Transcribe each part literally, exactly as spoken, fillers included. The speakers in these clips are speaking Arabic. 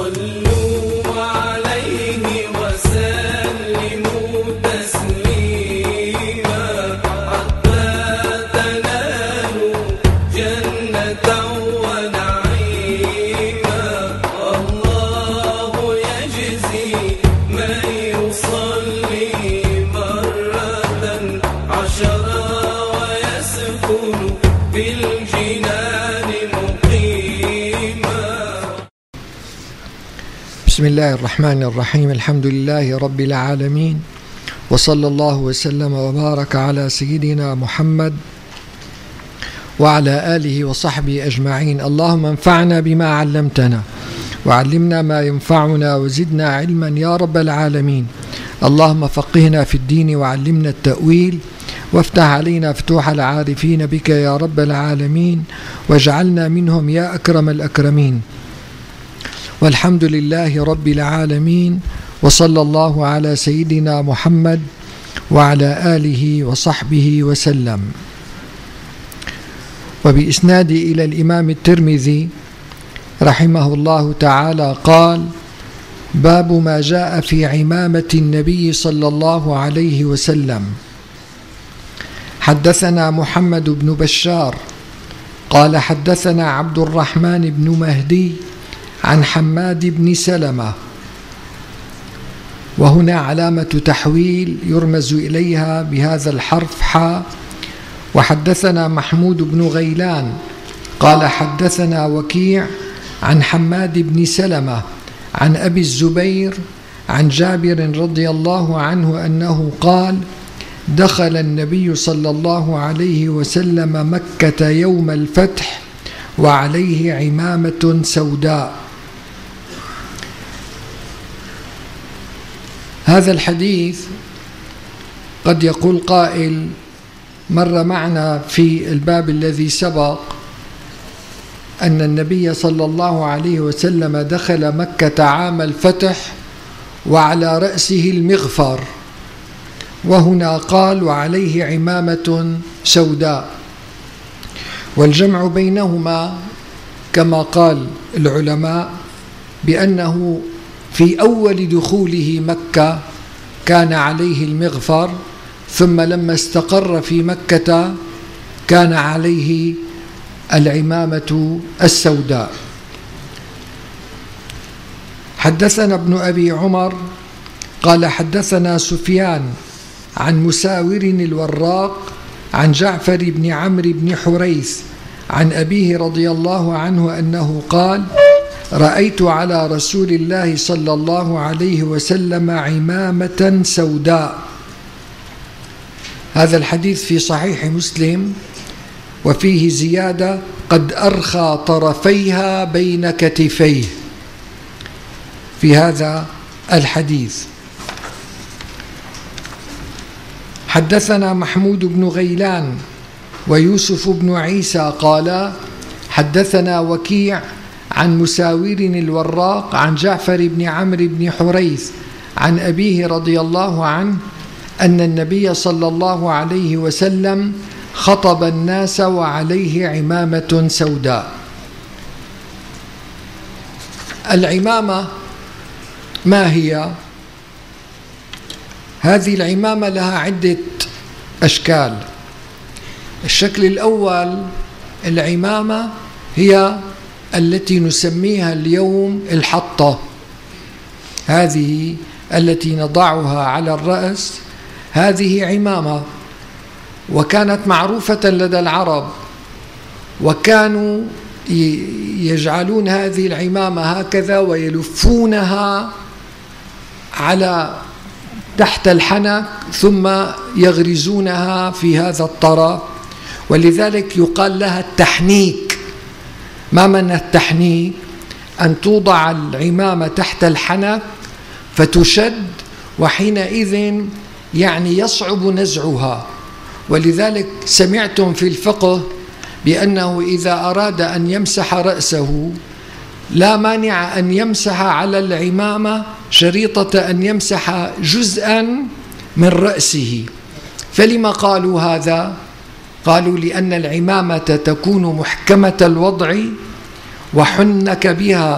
صلوا عليه وسلموا تسليما حتى تنالوا جنة ونعيما. الله يجزي من يصلي مرة عشرا ويسكن في الجنان مقيما. بسم الله الرحمن الرحيم. الحمد لله رب العالمين، وصلى الله وسلم وبارك على سيدنا محمد وعلى آله وصحبه أجمعين. اللهم انفعنا بما علمتنا وعلمنا ما ينفعنا وزدنا علما يا رب العالمين. اللهم فقهنا في الدين وعلمنا التأويل، وافتح علينا فتوح العارفين بك يا رب العالمين، واجعلنا منهم يا أكرم الأكرمين. والحمد لله رب العالمين، وصلى الله على سيدنا محمد وعلى آله وصحبه وسلم. وبإسنادي إلى الإمام الترمذي رحمه الله تعالى قال: باب ما جاء في عمامة النبي صلى الله عليه وسلم. حدثنا محمد بن بشار قال حدثنا عبد الرحمن بن مهدي عن حماد بن سلمة، وهنا علامة تحويل يرمز إليها بهذا الحرف حاء. وحدثنا محمود بن غيلان قال حدثنا وكيع عن حماد بن سلمة عن أبي الزبير عن جابر رضي الله عنه أنه قال: دخل النبي صلى الله عليه وسلم مكة يوم الفتح وعليه عمامة سوداء. هذا الحديث قد يقول قائل: مر معنا في الباب الذي سبق أن النبي صلى الله عليه وسلم دخل مكة عام الفتح وعلى رأسه المغفر، وهنا قال: وعليه عمامة سوداء. والجمع بينهما كما قال العلماء بأنه في أول دخوله مكة كان عليه المغفر، ثم لما استقر في مكة كان عليه العمامة السوداء. حدثنا ابن أبي عمر قال حدثنا سفيان عن مساور الوراق عن جعفر بن عمرو بن حريث عن أبيه رضي الله عنه أنه قال: رأيت على رسول الله صلى الله عليه وسلم عمامة سوداء. هذا الحديث في صحيح مسلم، وفيه زيادة: قد أرخى طرفيها بين كتفيه في هذا الحديث. حدثنا محمود بن غيلان ويوسف بن عيسى قال حدثنا وكيع عن مساور الوراق عن جعفر بن عمرو بن حريث عن أبيه رضي الله عنه أن النبي صلى الله عليه وسلم خطب الناس وعليه عمامة سوداء. العمامة ما هي؟ هذه العمامة لها عدة أشكال. الشكل الأول: العمامة هي التي نسميها اليوم الحطة، هذه التي نضعها على الرأس، هذه عمامة، وكانت معروفة لدى العرب، وكانوا يجعلون هذه العمامة هكذا ويلفونها على تحت الحنك ثم يغرزونها في هذا الطرف، ولذلك يقال لها التحنيك. ما معنى التحنيك؟ أن توضع العمامة تحت الحنك فتشد، وحينئذ يعني يصعب نزعها. ولذلك سمعتم في الفقه بأنه إذا أراد أن يمسح رأسه لا مانع أن يمسح على العمامة شريطة أن يمسح جزءا من رأسه. فلما قالوا هذا؟ قالوا لأن العمامة تكون محكمة الوضع وحنك بها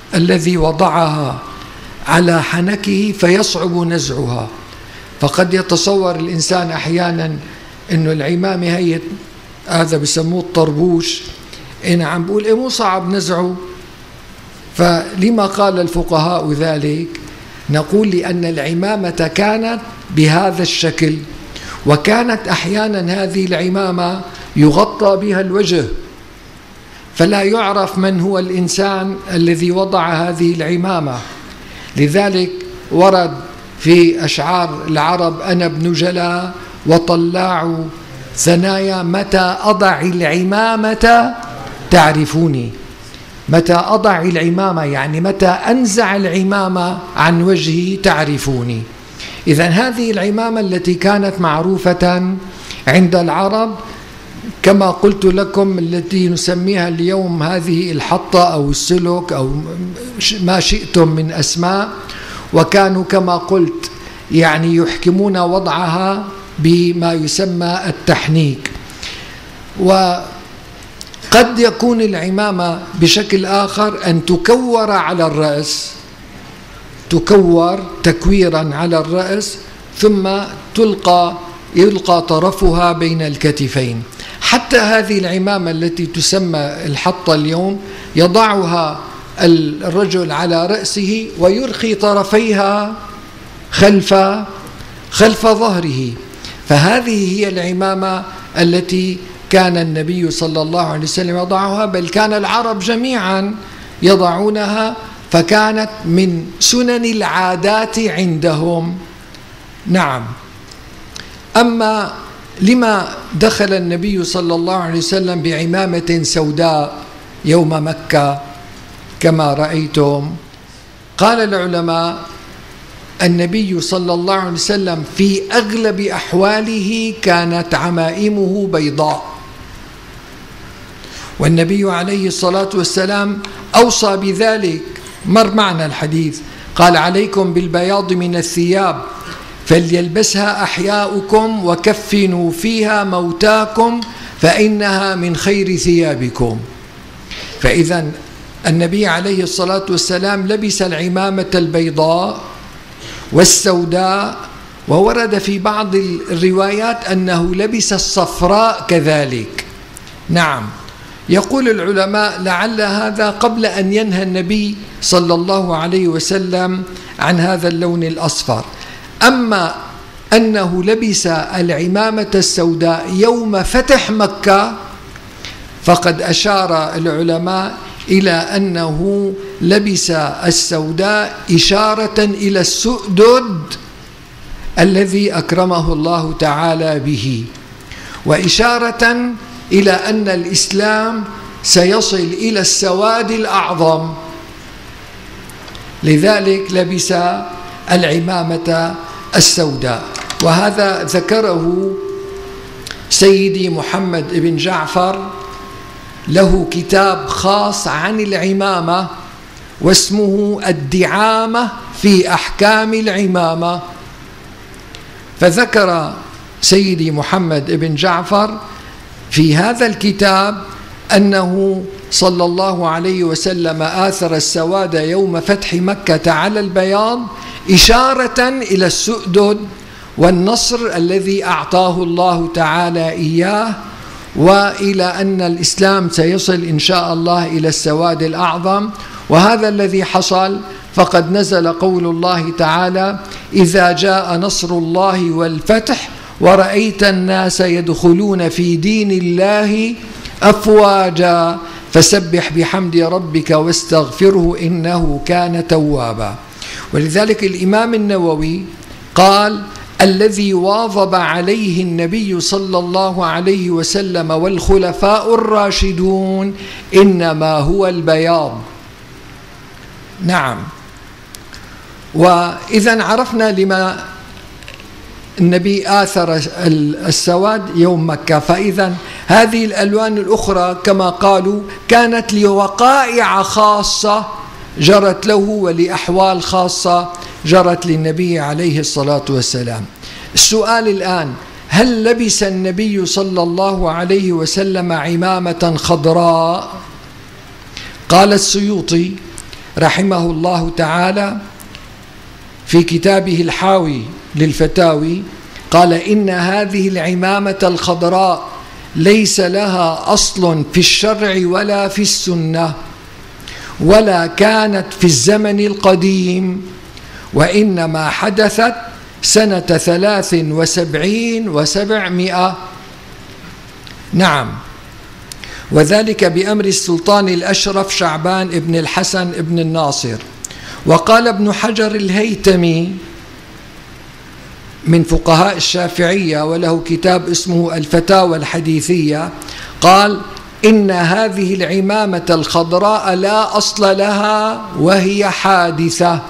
الذي وضعها على حنكه فيصعب نزعها. فقد يتصور الإنسان أحيانا أنه العمامة هي هذا بسموه الطربوش، أنا عم بقول إيه مو صعب نزعه. فلما قال الفقهاء ذلك؟ نقول لأن العمامة كانت بهذا الشكل، وكانت أحيانا هذه العمامة يغطى بها الوجه، فلا يعرف من هو الإنسان الذي وضع هذه العمامة. لذلك ورد في أشعار العرب: أنا ابن جلا وطلاع ثنايا، متى أضع العمامة تعرفوني. متى أضع العمامة يعني متى أنزع العمامة عن وجهي تعرفوني. إذن هذه العمامة التي كانت معروفة عند العرب كما قلت لكم، التي نسميها اليوم هذه الحطة أو السلك أو ما شئتم من أسماء، وكانوا كما قلت يعني يحكمون وضعها بما يسمى التحنيك. وقد يكون العمامة بشكل آخر أن تكور على الرأس، تكور تكويرا على الرأس ثم تلقى يلقى طرفها بين الكتفين. حتى هذه العمامة التي تسمى الحطة اليوم يضعها الرجل على رأسه ويرخي طرفيها خلف خلف ظهره. فهذه هي العمامة التي كان النبي صلى الله عليه وسلم يضعها، بل كان العرب جميعا يضعونها، فكانت من سنن العادات عندهم. نعم. أما لما دخل النبي صلى الله عليه وسلم بعمامة سوداء يوم مكة كما رأيتم؟ قال العلماء: النبي صلى الله عليه وسلم في أغلب أحواله كانت عمائمه بيضاء، والنبي عليه الصلاة والسلام أوصى بذلك. مر معنا الحديث، قال: عليكم بالبياض من الثياب فليلبسها أحياؤكم وكفنوا فيها موتاكم فإنها من خير ثيابكم. فإذا النبي عليه الصلاة والسلام لبس العمامة البيضاء والسوداء، وورد في بعض الروايات أنه لبس الصفراء كذلك. نعم. يقول العلماء: لعل هذا قبل أن ينهى النبي صلى الله عليه وسلم عن هذا اللون الأصفر. أما أنه لبس العمامة السوداء يوم فتح مكة فقد أشار العلماء إلى أنه لبس السوداء إشارة إلى السؤدد الذي أكرمه الله تعالى به، وإشارة إلى أن الإسلام سيصل إلى السواد الأعظم، لذلك لبس العمامة السوداء. وهذا ذكره سيدي محمد بن جعفر، له كتاب خاص عن العمامة واسمه الدعامة في أحكام العمامة. فذكر سيدي محمد بن جعفر في هذا الكتاب أنه صلى الله عليه وسلم آثر السواد يوم فتح مكة على البياض إشارة إلى السؤدد والنصر الذي أعطاه الله تعالى إياه، وإلى أن الإسلام سيصل إن شاء الله إلى السواد الأعظم. وهذا الذي حصل، فقد نزل قول الله تعالى: إذا جاء نصر الله والفتح ورأيت الناس يدخلون في دين الله أفواجا فسبح بحمد ربك واستغفره إنه كان توابا. ولذلك الإمام النووي قال: الذي واظب عليه النبي صلى الله عليه وسلم والخلفاء الراشدون إنما هو البياض. نعم. وإذا عرفنا لما النبي آثر السواد يوم مكة. فإذا هذه الألوان الأخرى كما قالوا كانت لوقائع خاصة جرت له ولأحوال خاصة جرت للنبي عليه الصلاة والسلام. السؤال الآن: هل لبس النبي صلى الله عليه وسلم عمامة خضراء؟ قال السيوطي رحمه الله تعالى في كتابه الحاوي للفتاوي قال: إن هذه العمامة الخضراء ليس لها أصل في الشرع ولا في السنة، ولا كانت في الزمن القديم، وإنما حدثت سنة ثلاث وسبعين وسبعمائة. نعم، وذلك بأمر السلطان الأشرف شعبان ابن الحسن ابن الناصر. وقال ابن حجر الهيتمي من فقهاء الشافعية وله كتاب اسمه الفتاوى الحديثية، قال: إن هذه العمامة الخضراء لا أصل لها وهي حادثة،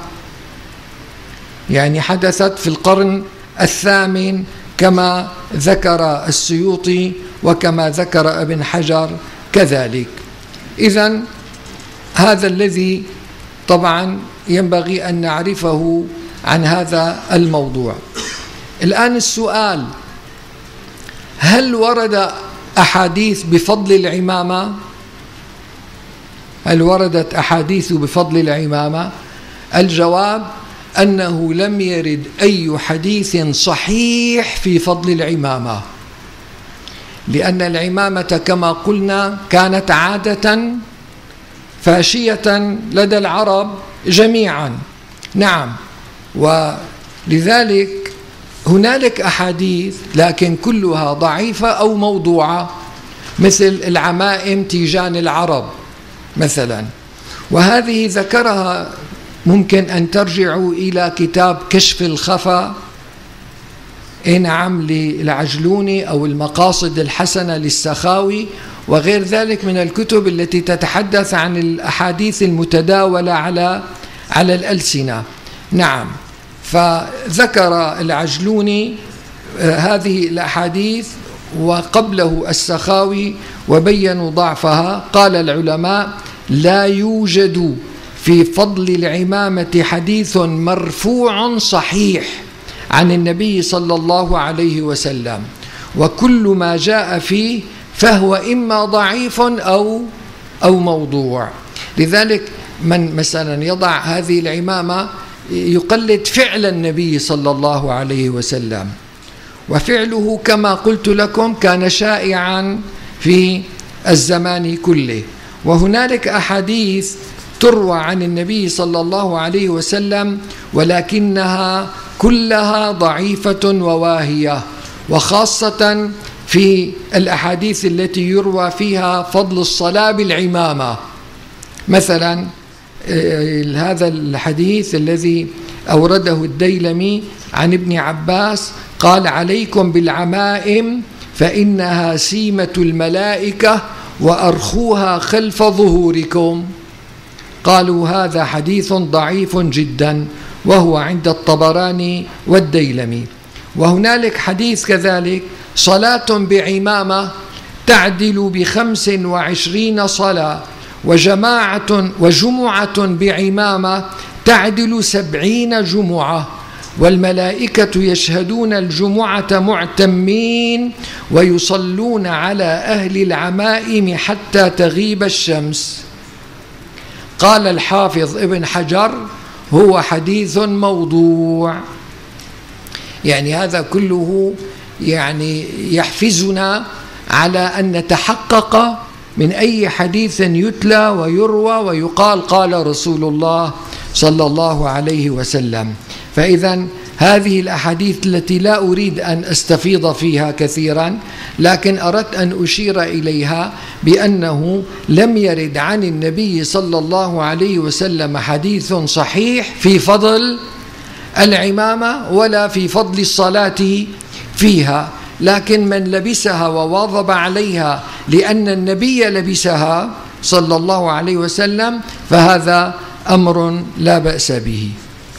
يعني حدثت في القرن الثامن كما ذكر السيوطي وكما ذكر ابن حجر كذلك. إذن هذا الذي طبعا ينبغي أن نعرفه عن هذا الموضوع. الآن السؤال: هل ورد أحاديث بفضل العمامة؟ هل وردت أحاديث بفضل العمامة؟ الجواب أنه لم يرد أي حديث صحيح في فضل العمامة، لأن العمامة كما قلنا كانت عادة فاشية لدى العرب جميعا. نعم، ولذلك هنالك أحاديث لكن كلها ضعيفة أو موضوعة، مثل العمائم تيجان العرب مثلا، وهذه ذكرها ممكن أن ترجعوا إلى كتاب كشف الخفا نعم للعجلوني أو المقاصد الحسنة للسخاوي وغير ذلك من الكتب التي تتحدث عن الأحاديث المتداولة على على الألسنة. نعم، فذكر العجلوني هذه الأحاديث وقبله السخاوي وبينوا ضعفها. قال العلماء: لا يوجد في فضل العمامة حديث مرفوع صحيح عن النبي صلى الله عليه وسلم، وكل ما جاء فيه فهو إما ضعيف أو أو موضوع. لذلك من مثلا يضع هذه العمامة يقلد فعل النبي صلى الله عليه وسلم، وفعله كما قلت لكم كان شائعا في الزمان كله. وهنالك أحاديث تروى عن النبي صلى الله عليه وسلم ولكنها كلها ضعيفة وواهية، وخاصة في الأحاديث التي يروى فيها فضل الصلاة بالعمامة. مثلا هذا الحديث الذي أورده الديلمي عن ابن عباس قال: عليكم بالعمائم فإنها سيمة الملائكة وأرخوها خلف ظهوركم. قالوا: هذا حديث ضعيف جدا، وهو عند الطبراني والديلمي. وهنالك حديث كذلك: صلاة بعمامة تعدل بخمس وعشرين صلاة، وجماعة وجمعة بعمامة تعدل سبعين جمعة، والملائكة يشهدون الجمعة معتمين ويصلون على أهل العمائم حتى تغيب الشمس. قال الحافظ ابن حجر: هو حديث موضوع. يعني هذا كله يعني يحفزنا على أن نتحقق من أي حديث يتلى ويروى ويقال قال رسول الله صلى الله عليه وسلم. فإذا هذه الأحاديث التي لا أريد أن أستفيض فيها كثيرا، لكن أردت أن أشير إليها بأنه لم يرد عن النبي صلى الله عليه وسلم حديث صحيح في فضل العمامة ولا في فضل الصلاة فيها، لكن من لبسها وواظب عليها لأن النبي لبسها صلى الله عليه وسلم فهذا أمر لا بأس به.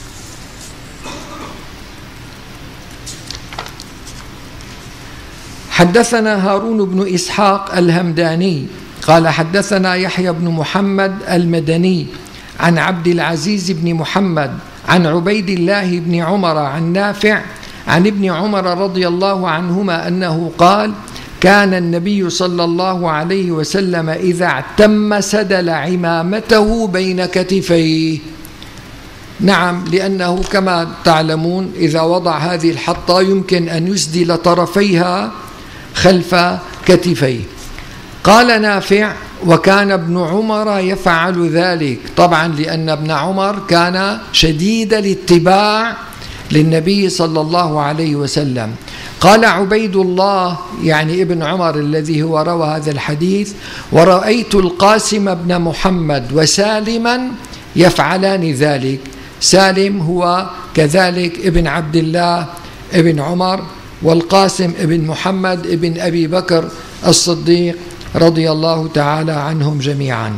حدثنا هارون بن إسحاق الهمداني قال: حدثنا يحيى بن محمد المدني عن عبد العزيز بن محمد عن عبيد الله بن عمر عن نافع عن ابن عمر رضي الله عنهما أنه قال: كان النبي صلى الله عليه وسلم إذا اعتم سدل عمامته بين كتفيه. نعم، لأنه كما تعلمون إذا وضع هذه الحطة يمكن أن يسدل طرفيها خلف كتفيه. قال نافع: وكان ابن عمر يفعل ذلك، طبعا لأن ابن عمر كان شديد الاتباع للنبي صلى الله عليه وسلم. قال عبيد الله يعني ابن عمر الذي هو روى هذا الحديث: ورأيت القاسم بن محمد وسالما يفعلان ذلك. سالم هو كذلك ابن عبد الله ابن عمر، والقاسم ابن محمد ابن أبي بكر الصديق رضي الله تعالى عنهم جميعا.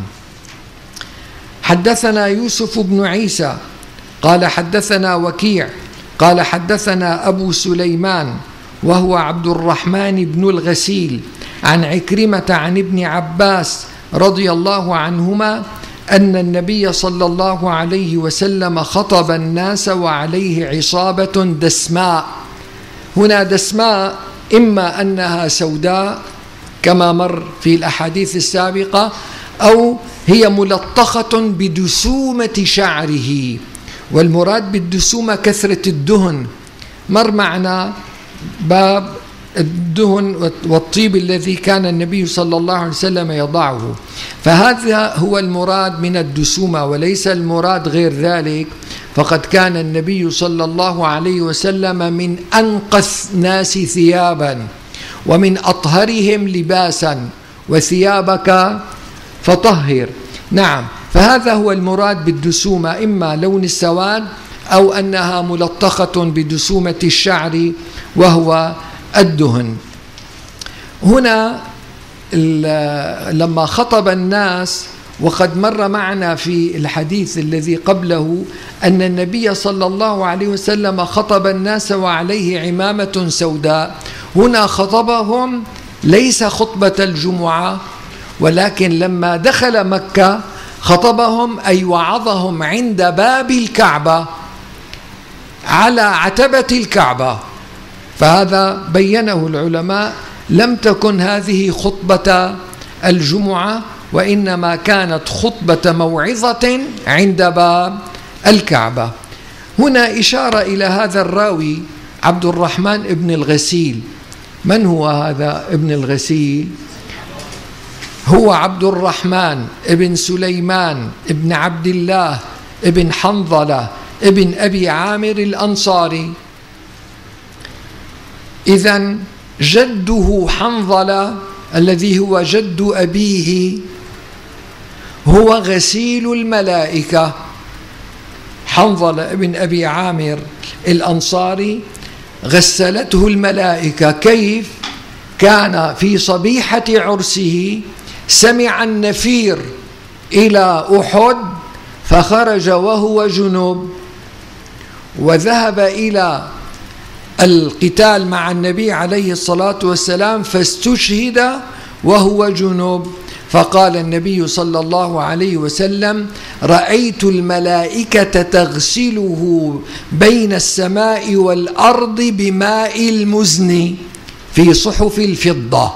حدثنا يوسف بن عيسى قال حدثنا وكيع قال حدثنا أبو سليمان وهو عبد الرحمن بن الغسيل عن عكرمة عن ابن عباس رضي الله عنهما أن النبي صلى الله عليه وسلم خطب الناس وعليه عصابة دسماء. هنا دسماء إما أنها سوداء كما مر في الأحاديث السابقة، أو هي ملطخة بدسومة شعره، والمراد بالدسومة كثرة الدهن. مر معنا باب الدهن والطيب الذي كان النبي صلى الله عليه وسلم يضعه، فهذا هو المراد من الدسومة وليس المراد غير ذلك. فقد كان النبي صلى الله عليه وسلم من أنقث ناس ثيابا ومن أطهرهم لباسا، وثيابك فطهر. نعم، فهذا هو المراد بالدسومة، إما لون السواد أو أنها ملطخة بدسومة الشعر وهو الدهن. هنا لما خطب الناس، وقد مر معنا في الحديث الذي قبله أن النبي صلى الله عليه وسلم خطب الناس وعليه عمامة سوداء. هنا خطبهم ليس خطبة الجمعة، ولكن لما دخل مكة خطبهم أي وعظهم عند باب الكعبة على عتبة الكعبة. فهذا بينه العلماء، لم تكن هذه خطبة الجمعة، وإنما كانت خطبة موعظة عند باب الكعبة. هنا إشارة إلى هذا الراوي عبد الرحمن ابن الغسيل. من هو هذا ابن الغسيل؟ هو عبد الرحمن ابن سليمان ابن عبد الله ابن حنظلة ابن أبي عامر الأنصاري. إذن جده حنظلة الذي هو جد أبيه هو غسيل الملائكة. حنظلة ابن أبي عامر الأنصاري غسلته الملائكة. كيف؟ كان في صبيحة عرسه سمع النفير إلى أحد فخرج وهو جنوب، وذهب إلى القتال مع النبي عليه الصلاة والسلام فاستشهد وهو جنوب. فقال النبي صلى الله عليه وسلم: رأيت الملائكة تغسله بين السماء والأرض بماء المزن في صحف الفضة.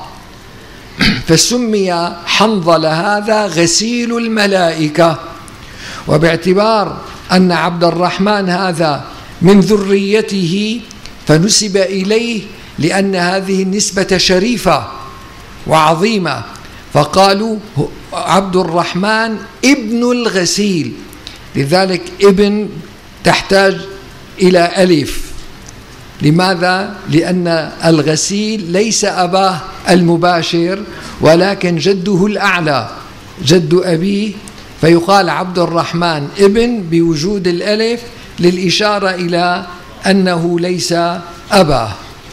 فسمي حنظلة هذا غسيل الملائكة. وباعتبار أن عبد الرحمن هذا من ذريته فنسب إليه لأن هذه النسبة شريفة وعظيمة، فقالوا عبد الرحمن ابن الغسيل. لذلك ابن تحتاج إلى ألف. لماذا؟ لأن الغسيل ليس أباه المباشر ولكن جده الأعلى، جد أبيه، فيقال عبد الرحمن ابن بوجود الألف للإشارة إلى أنه ليس أباه.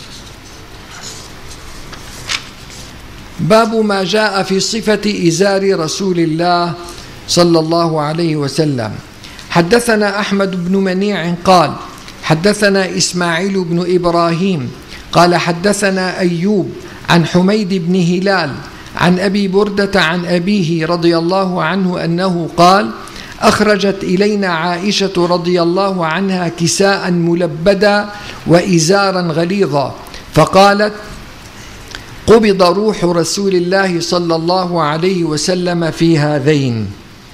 باب ما جاء في صفة إزار رسول الله صلى الله عليه وسلم. حدثنا أحمد بن منيع قال حدثنا إسماعيل بن إبراهيم قال حدثنا أيوب عن حميد بن هلال عن أبي بردة عن أبيه رضي الله عنه أنه قال: أخرجت إلينا عائشة رضي الله عنها كساء ملبدا وإزارا غليظا، فقالت: قبض روح رسول الله صلى الله عليه وسلم في هذين.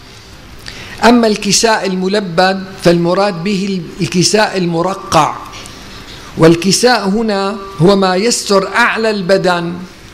أما الكساء الملبد فالمراد به الكساء المرقع، والكساء هنا هو ما يستر أعلى البدن،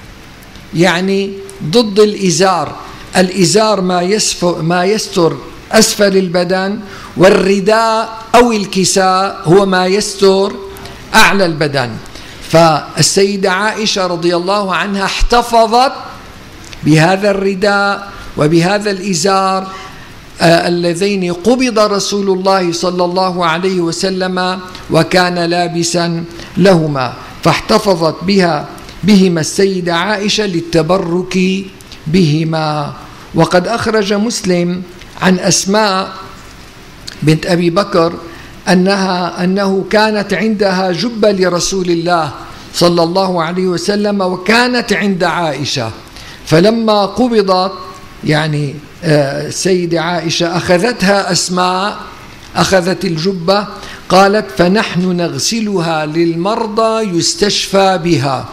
يعني ضد الإزار. الإزار ما ما يستر أسفل البدن، والرداء أو الكساء هو ما يستر أعلى البدن. فالسيدة عائشة رضي الله عنها احتفظت بهذا الرداء وبهذا الإزار آه اللذين قبض رسول الله صلى الله عليه وسلم وكان لابسا لهما، فاحتفظت بها بهما السيدة عائشة للتبرك بهما. وقد أخرج مسلم عن أسماء بنت أبي بكر أنها أنه كانت عندها جبة لرسول الله صلى الله عليه وسلم وكانت عند عائشة، فلما قبضت يعني السيدة عائشة أخذتها أسماء، أخذت الجبة، قالت فنحن نغسلها للمرضى يستشفى بها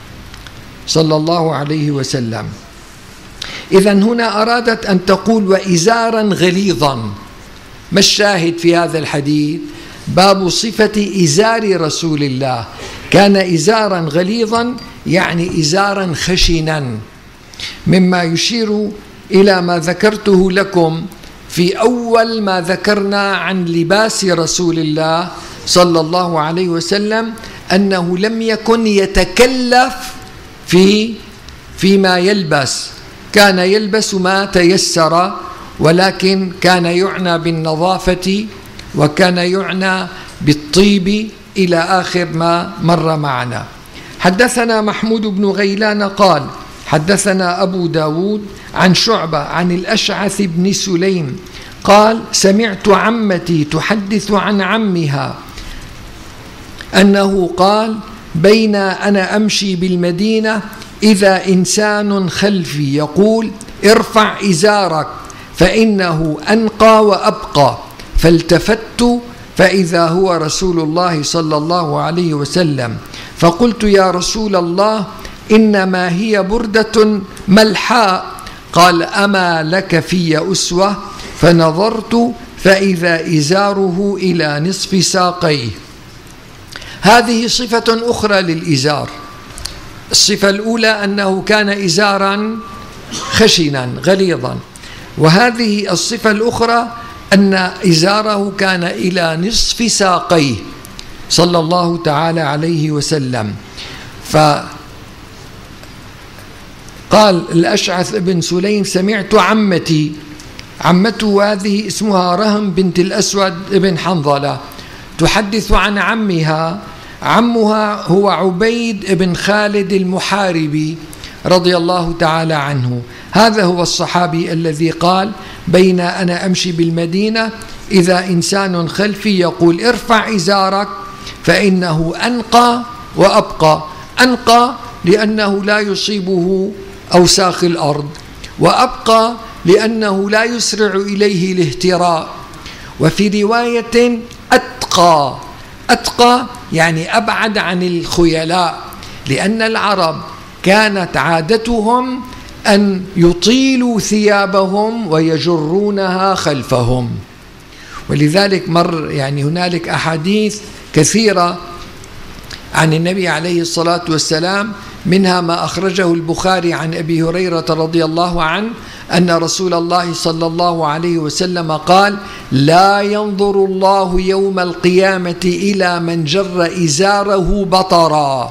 صلى الله عليه وسلم. إذن هنا أرادت أن تقول وإزارا غليظا. ما الشاهد في هذا الحديث؟ باب صفة إزار رسول الله، كان إزارا غليظا يعني إزارا خشنا، مما يشير إلى ما ذكرته لكم في أول ما ذكرنا عن لباس رسول الله صلى الله عليه وسلم، أنه لم يكن يتكلف في فيما يلبس، كان يلبس ما تيسر، ولكن كان يعنى بالنظافة وكان يعنى بالطيب إلى آخر ما مر معنا. حدثنا محمود بن غيلان قال حدثنا أبو داود عن شعبة عن الأشعث بن سليم قال سمعت عمتي تحدث عن عمها أنه قال بين أنا أمشي بالمدينة إذا إنسان خلفي يقول ارفع إزارك فإنه أنقى وأبقى، فالتفت فإذا هو رسول الله صلى الله عليه وسلم، فقلت يا رسول الله إنما هي بردة ملحاء، قال أما لك في أسوة؟ فنظرت فإذا إزاره إلى نصف ساقيه. هذه صفة أخرى للإزار. الصفة الأولى أنه كان إزارا خشنا غليظا، وهذه الصفة الأخرى أن إزاره كان إلى نصف ساقيه صلى الله تعالى عليه وسلم. فقال الأشعث بن سليم سمعت عمتي، عمته هذه اسمها رهم بنت الأسود بن حنظلة، تحدث عن عمها، عمها هو عبيد بن خالد المحاربي رضي الله تعالى عنه. هذا هو الصحابي الذي قال بين أنا أمشي بالمدينة إذا إنسان خلفي يقول ارفع إزارك فإنه أنقى وأبقى. أنقى لأنه لا يصيبه أوساخ الأرض، وأبقى لأنه لا يسرع إليه الاهتراء. وفي رواية أتقى، أتقى يعني أبعد عن الخيلاء، لأن العرب كانت عادتهم أن يطيلوا ثيابهم ويجرونها خلفهم، ولذلك مر يعني هنالك أحاديث كثيرة عن النبي عليه الصلاة والسلام، منها ما أخرجه البخاري عن أبي هريرة رضي الله عنه أن رسول الله صلى الله عليه وسلم قال لا ينظر الله يوم القيامة إلى من جر إزاره بطرا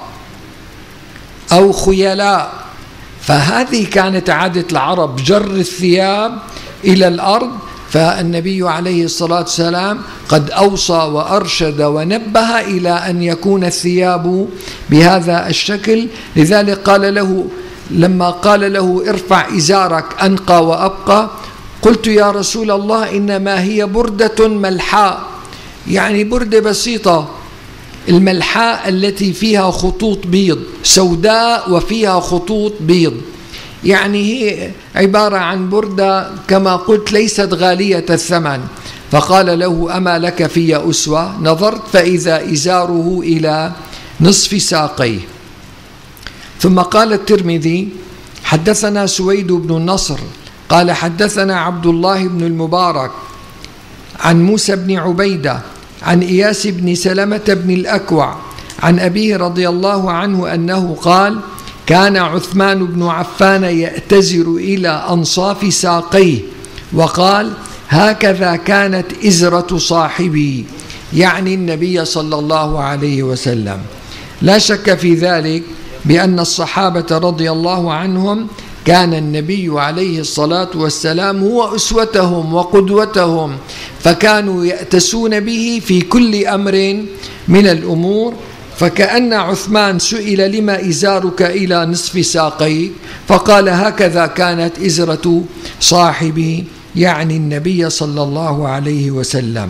أو خيلاء. فهذه كانت عادة العرب، جر الثياب إلى الأرض، فالنبي عليه الصلاة والسلام قد أوصى وأرشد ونبه إلى أن يكون الثياب بهذا الشكل. لذلك قال له لما قال له ارفع إزارك أنقى وأبقى، قلت يا رسول الله إنما هي بردة ملحاء، يعني بردة بسيطة. الملحاء التي فيها خطوط بيض، سوداء وفيها خطوط بيض، يعني هي عبارة عن بردة كما قلت ليست غالية الثمن. فقال له أما لك في أسوة؟ نظرت فإذا إزاره إلى نصف ساقيه. ثم قال الترمذي: حدثنا سويد بن النصر قال حدثنا عبد الله بن المبارك عن موسى بن عبيدة عن إياس بن سلمة بن الأكوع عن أبيه رضي الله عنه أنه قال: كان عثمان بن عفان يأتزر إلى أنصاف ساقيه وقال: هكذا كانت إزرة صاحبي، يعني النبي صلى الله عليه وسلم. لا شك في ذلك بأن الصحابة رضي الله عنهم كان النبي عليه الصلاة والسلام هو أسوتهم وقدوتهم، فكانوا يأتسون به في كل أمر من الأمور. فكأن عثمان سئل: لما إزارك إلى نصف ساقيك؟ فقال: هكذا كانت إزرة صاحبي، يعني النبي صلى الله عليه وسلم.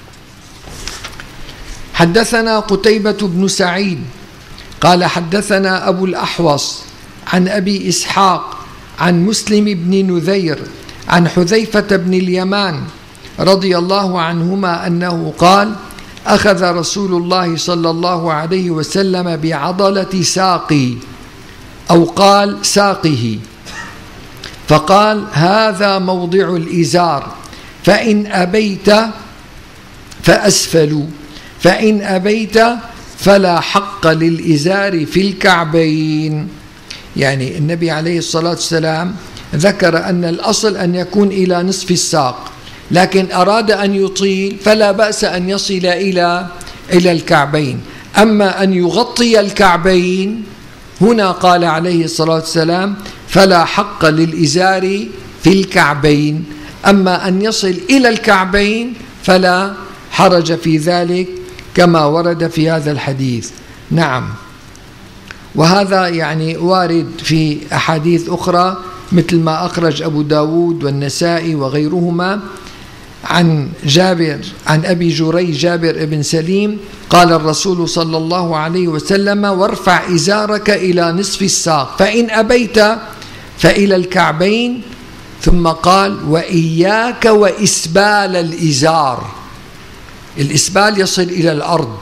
حدثنا قتيبة بن سعيد قال حدثنا أبو الأحوص عن أبي إسحاق عن مسلم بن نذير عن حذيفة بن اليمان رضي الله عنهما أنه قال: أخذ رسول الله صلى الله عليه وسلم بعضلة ساقي، أو قال ساقه، فقال: هذا موضع الإزار، فإن أبيت فأسفل، فإن أبيت فلا حق للإزار في الكعبين. يعني النبي عليه الصلاة والسلام ذكر أن الأصل أن يكون إلى نصف الساق، لكن أراد أن يطيل فلا بأس أن يصل إلى إلى الكعبين. أما أن يغطي الكعبين هنا قال عليه الصلاة والسلام: فلا حق للإزار في الكعبين. أما أن يصل إلى الكعبين فلا حرج في ذلك كما ورد في هذا الحديث. نعم، وهذا يعني وارد في أحاديث أخرى مثل ما أخرج أبو داود والنسائي وغيرهما عن جابر عن أبي جريج جابر بن سليم قال الرسول صلى الله عليه وسلم: وارفع إزارك إلى نصف الساق، فإن أبيت فإلى الكعبين. ثم قال: وإياك وإسبال الإزار، الإسبال يصل إلى الأرض،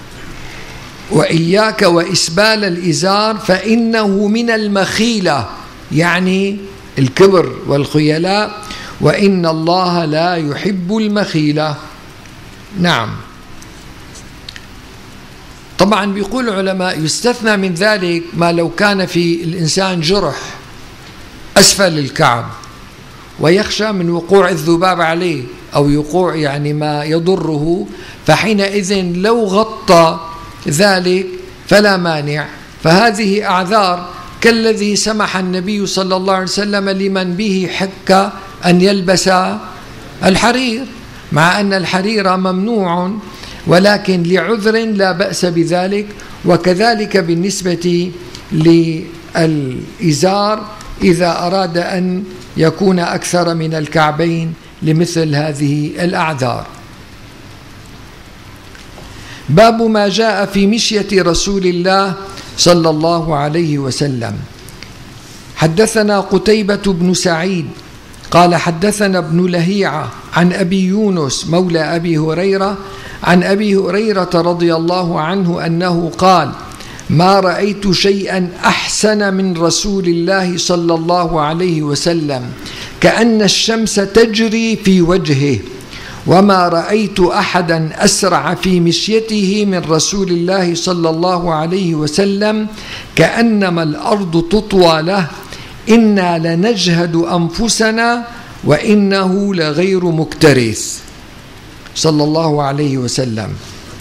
وإياك وإسبال الإزار فإنه من المخيلة، يعني الكبر والخيلاء، وإن الله لا يحب المخيلة. نعم. طبعا بيقول العلماء يستثنى من ذلك ما لو كان في الإنسان جرح أسفل الكعب ويخشى من وقوع الذباب عليه أو وقوع يعني ما يضره، فحينئذ لو غطى ذلك فلا مانع. فهذه أعذار كالذي سمح النبي صلى الله عليه وسلم لمن به حك أن يلبس الحرير، مع أن الحرير ممنوع، ولكن لعذر لا بأس بذلك. وكذلك بالنسبة للإزار إذا أراد أن يكون أكثر من الكعبين لمثل هذه الأعذار. باب ما جاء في مشية رسول الله صلى الله عليه وسلم. حدثنا قتيبة بن سعيد قال حدثنا ابن لهيعة عن أبي يونس مولى أبي هريرة عن أبي هريرة رضي الله عنه أنه قال: ما رأيت شيئا أحسن من رسول الله صلى الله عليه وسلم، كأن الشمس تجري في وجهه، وما رأيت أحدا أسرع في مشيته من رسول الله صلى الله عليه وسلم، كأنما الأرض تطوى له، إنا لنجهد أنفسنا وإنه لغير مكترث، صلى الله عليه وسلم.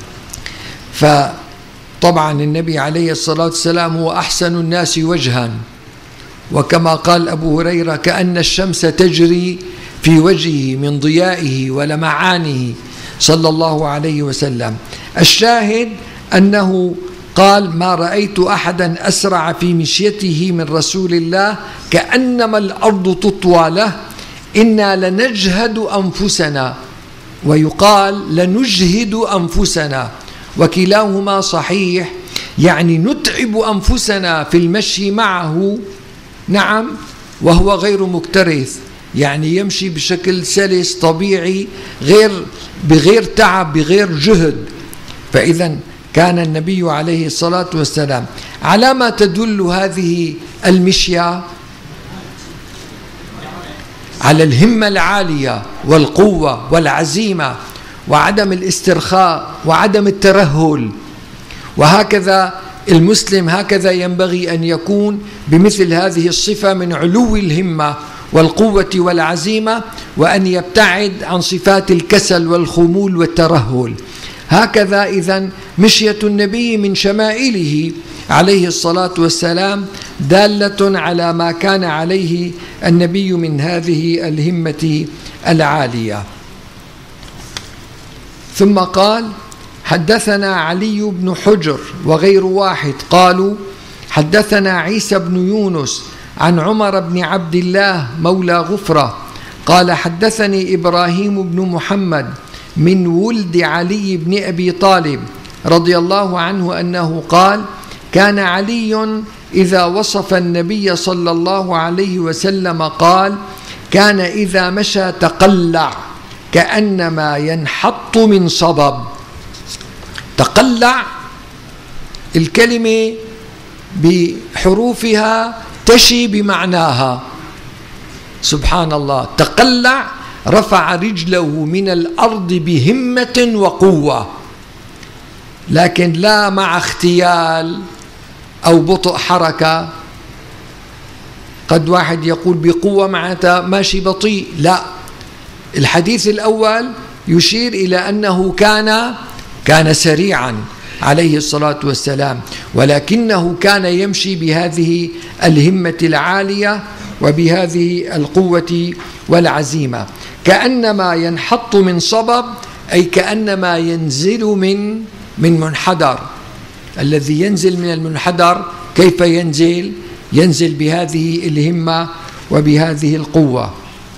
فطبعا النبي عليه الصلاة والسلام هو أحسن الناس وجها، وكما قال أبو هريرة: كأن الشمس تجري في وجهه من ضيائه ولمعانه، صلى الله عليه وسلم. الشاهد أنه قال: ما رأيت أحدا أسرع في مشيته من رسول الله، كأنما الأرض تطوى له، إنا لنجهد أنفسنا، ويقال لنجهد أنفسنا، وكلاهما صحيح، يعني نتعب أنفسنا في المشي معه. نعم، وهو غير مكترث، يعني يمشي بشكل سلس طبيعي، غير بغير تعب بغير جهد. فإذا كان النبي عليه الصلاة والسلام على ما تدل هذه المشية؟ على الهمة العالية والقوة والعزيمة وعدم الاسترخاء وعدم الترهل. وهكذا المسلم هكذا ينبغي أن يكون بمثل هذه الصفة من علو الهمة والقوة والعزيمة، وأن يبتعد عن صفات الكسل والخمول والترهل. هكذا إذن مشية النبي من شمائله عليه الصلاة والسلام دالة على ما كان عليه النبي من هذه الهمة العالية. ثم قال: حدثنا علي بن حجر وغير واحد قالوا حدثنا عيسى بن يونس عن عمر بن عبد الله مولى غفرة قال حدثني إبراهيم بن محمد من ولد علي بن أبي طالب رضي الله عنه أنه قال: كان علي إذا وصف النبي صلى الله عليه وسلم قال: كان إذا مشى تقلع كأنما ينحط من صبب. تقلع الكلمة بحروفها تشي بمعناها، سبحان الله. تقلع رفع رجله من الأرض بهمة وقوة، لكن لا مع اختيال أو بطء حركة. قد واحد يقول بقوة معناتها ماشي بطيء، لا، الحديث الأول يشير إلى أنه كان كان سريعا عليه الصلاة والسلام، ولكنه كان يمشي بهذه الهمة العالية وبهذه القوة والعزيمة. كأنما ينحط من صبب، أي كأنما ينزل من من منحدر. الذي ينزل من المنحدر كيف ينزل؟ ينزل بهذه الهمة وبهذه القوة.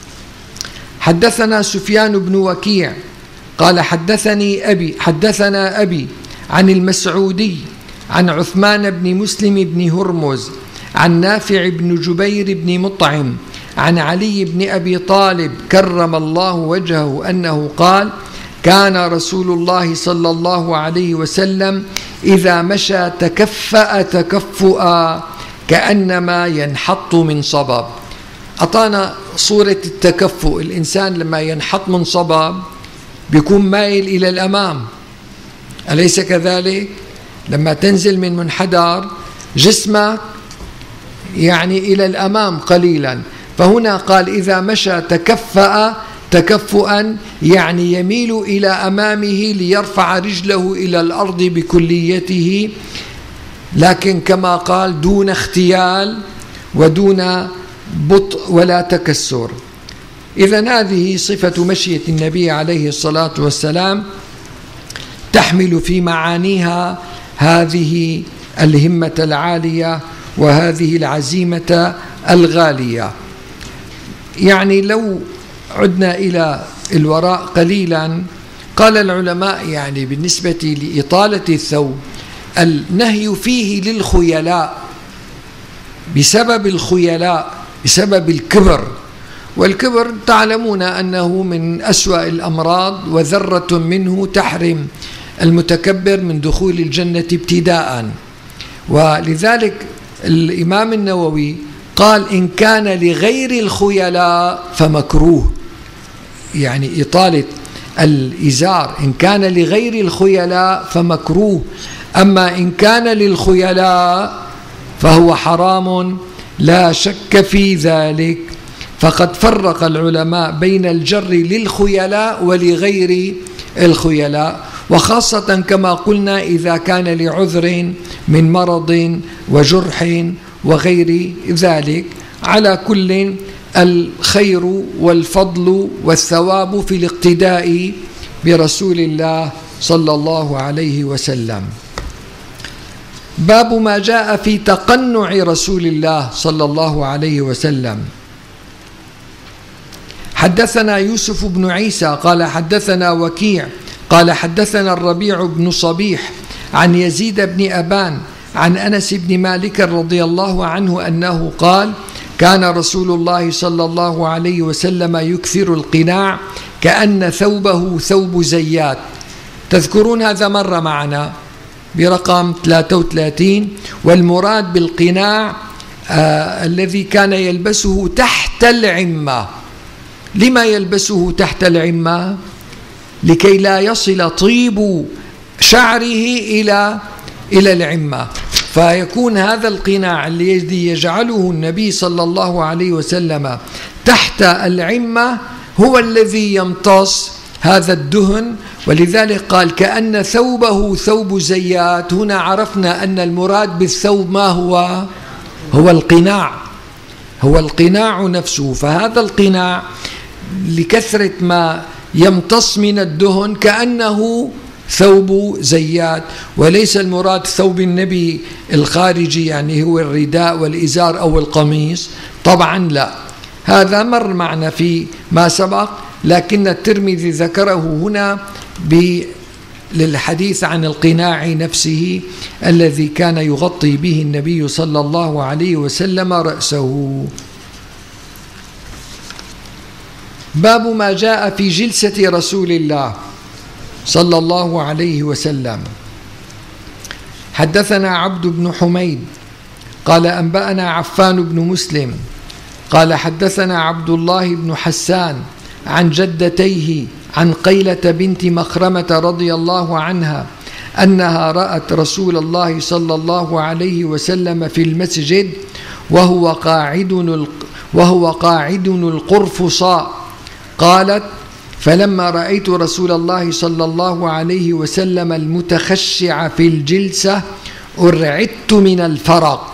حدثنا سفيان بن وكيع قال حدثني أبي حدثنا أبي عن المسعودي عن عثمان بن مسلم بن هرمز عن نافع بن جبير بن مطعم عن علي بن أبي طالب كرم الله وجهه أنه قال: كان رسول الله صلى الله عليه وسلم إذا مشى تكفأ تكفؤا كأنما ينحط من صبب. أعطانا صورة التكفؤ. الإنسان لما ينحط من صبب بيكون مايل إلى الأمام، أليس كذلك؟ لما تنزل من منحدر جسمك يعني إلى الأمام قليلا، فهنا قال إذا مشى تكفأ تكفؤا، يعني يميل إلى أمامه ليرفع رجله إلى الأرض بكليته، لكن كما قال دون اختيال ودون بطء ولا تكسر. إذن هذه صفة مشية النبي عليه الصلاة والسلام تحمل في معانيها هذه الهمة العالية وهذه العزيمة الغالية. يعني لو عدنا إلى الوراء قليلا، قال العلماء يعني بالنسبة لإطالة الثوب النهي فيه للخيلاء، بسبب الخيلاء، بسبب الكبر، والكبر تعلمون أنه من أسوأ الأمراض، وذرة منه تحرم المتكبر من دخول الجنة ابتداء. ولذلك الإمام النووي قال إن كان لغير الخيلاء فمكروه، يعني إطالة الإزار إن كان لغير الخيلاء فمكروه، أما إن كان للخيلاء فهو حرام لا شك في ذلك. فقد فرق العلماء بين الجر للخيلاء ولغير الخيلاء، وخاصة كما قلنا إذا كان لعذر من مرض وجرح وغير ذلك. على كل الخير والفضل والثواب في الاقتداء برسول الله صلى الله عليه وسلم. باب ما جاء في تقنع رسول الله صلى الله عليه وسلم. حدثنا يوسف بن عيسى قال حدثنا وكيع قال حدثنا الربيع بن صبيح عن يزيد بن أبان عن أنس بن مالك رضي الله عنه أنه قال: كان رسول الله صلى الله عليه وسلم يكثر القناع كأن ثوبه ثوب زيات. تذكرون هذا مر معنا برقم ثلاثة وثلاثين. والمراد بالقناع آه الذي كان يلبسه تحت العمة. لما يلبسه تحت العمة؟ لكي لا يصل طيب شعره إلى إلى العمة، فيكون هذا القناع الذي يجعله النبي صلى الله عليه وسلم تحت العمة هو الذي يمتص هذا الدهن. ولذلك قال كأن ثوبه ثوب زيات. هنا عرفنا أن المراد بالثوب ما هو؟ هو القناع، هو القناع نفسه. فهذا القناع لكثرة ما يمتص من الدهن كأنه ثوب زيات، وليس المراد ثوب النبي الخارجي يعني هو الرداء والإزار أو القميص، طبعا لا، هذا مر معنا في ما سبق، لكن الترمذي ذكره هنا للحديث عن القناع نفسه الذي كان يغطي به النبي صلى الله عليه وسلم رأسه. باب ما جاء في جلسة رسول الله صلى الله عليه وسلم. حدثنا عبد بن حميد قال أنبأنا عفان بن مسلم قال حدثنا عبد الله بن حسان عن جدتيه عن قيلة بنت مخرمة رضي الله عنها أنها رأت رسول الله صلى الله عليه وسلم في المسجد وهو قاعد وهو قاعد القرفصاء. قالت فلما رأيت رسول الله صلى الله عليه وسلم المتخشع في الجلسة أرعدت من الفرق.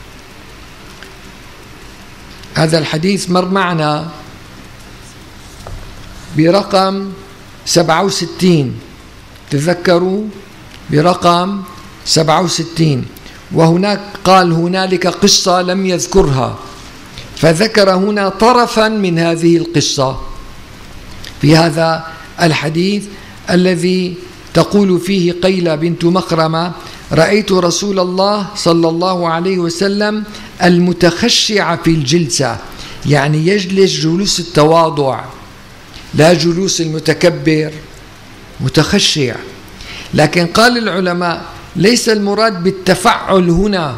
هذا الحديث مر معنا برقم سبعة وستين، تذكروا برقم سبعة وستين. وهناك قال هنالك قصة لم يذكرها، فذكر هنا طرفا من هذه القصة في هذا الحديث الذي تقول فيه قيلة بنت مخرمة رأيت رسول الله صلى الله عليه وسلم المتخشع في الجلسة، يعني يجلس جلوس التواضع لا جلوس المتكبر، متخشع. لكن قال العلماء ليس المراد بالتفعل هنا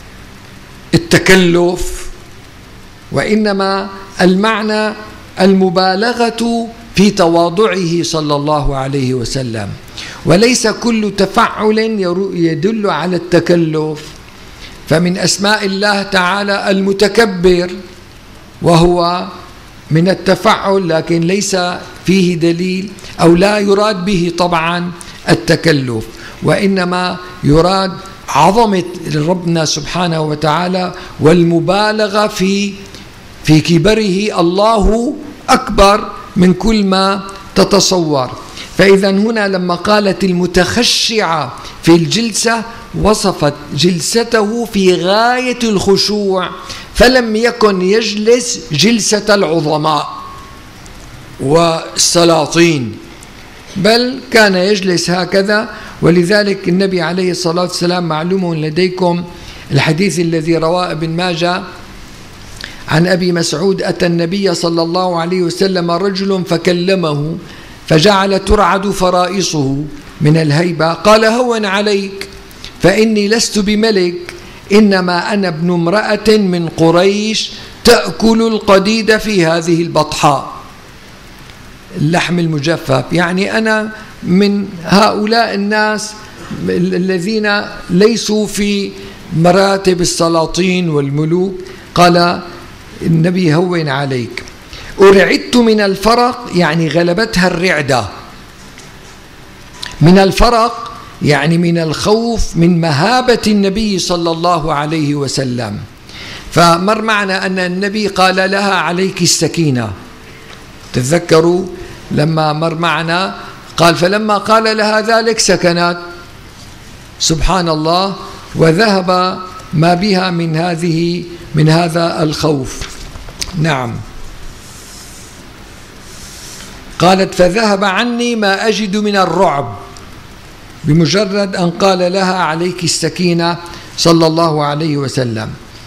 التكلف، وإنما المعنى المبالغة في تواضعه صلى الله عليه وسلم، وليس كل تفعل يدل على التكلف. فمن أسماء الله تعالى المتكبر وهو من التفعل، لكن ليس فيه دليل أو لا يراد به طبعا التكلف، وإنما يراد عظمة ربنا سبحانه وتعالى والمبالغة في في كبره. الله أكبر من كل ما تتصور. فإذا هنا لما قالت المتخشعة في الجلسة وصفت جلسته في غاية الخشوع، فلم يكن يجلس جلسة العظماء والسلاطين، بل كان يجلس هكذا. ولذلك النبي عليه الصلاة والسلام معلوم لديكم الحديث الذي رواه ابن ماجه عن أبي مسعود أتى النبي صلى الله عليه وسلم رجل فكلمه فجعل ترعد فرائصه من الهيبة، قال هون عليك فإني لست بملك، إنما أنا ابن امرأة من قريش تأكل القديد في هذه البطحاء، اللحم المجفف، يعني أنا من هؤلاء الناس الذين ليسوا في مراتب السلاطين والملوك. قال النبي هون عليك. أرعدت من الفرق يعني غلبتها الرعدة، من الفرق يعني من الخوف من مهابة النبي صلى الله عليه وسلم. فمر معنا أن النبي قال لها عليك السكينة، تذكروا لما مر معنا قال فلما قال لها ذلك سكنت، سبحان الله، وذهب ما بها من هذه من هذا الخوف. نعم. قالت فذهب عني ما أجد من الرعب، بمجرد أن قال لها عليك السكينة صلى الله عليه وسلم.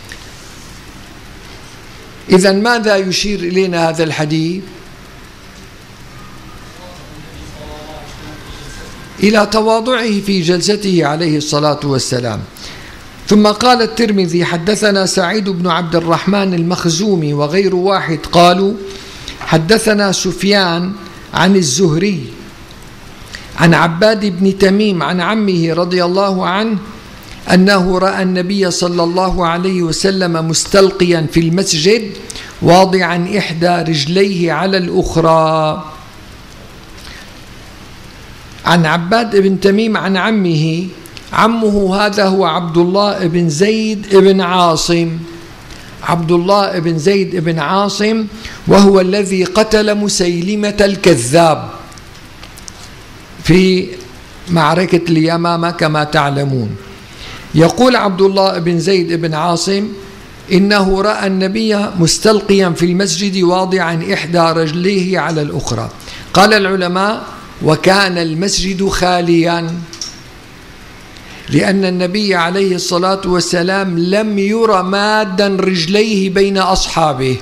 إذن ماذا يشير إلينا هذا الحديث؟ إلى تواضعه في جلسته عليه الصلاة والسلام. ثم قال الترمذي: حدثنا سعيد بن عبد الرحمن المخزومي وغير واحد قالوا حدثنا سفيان عن الزهري عن عباد بن تميم عن عمه رضي الله عنه أنه رأى النبي صلى الله عليه وسلم مستلقيا في المسجد واضعا إحدى رجليه على الأخرى. عن عباد بن تميم عن عمه، عمه هذا هو عبد الله بن زيد بن عاصم، عبد الله بن زيد بن عاصم، وهو الذي قتل مسيلمة الكذاب في معركة اليمامة كما تعلمون. يقول عبد الله بن زيد بن عاصم إنه رأى النبي مستلقيا في المسجد واضعا إحدى رجليه على الأخرى. قال العلماء: وكان المسجد خاليا، لأن النبي عليه الصلاة والسلام لم ير مادا رجليه بين أصحابه.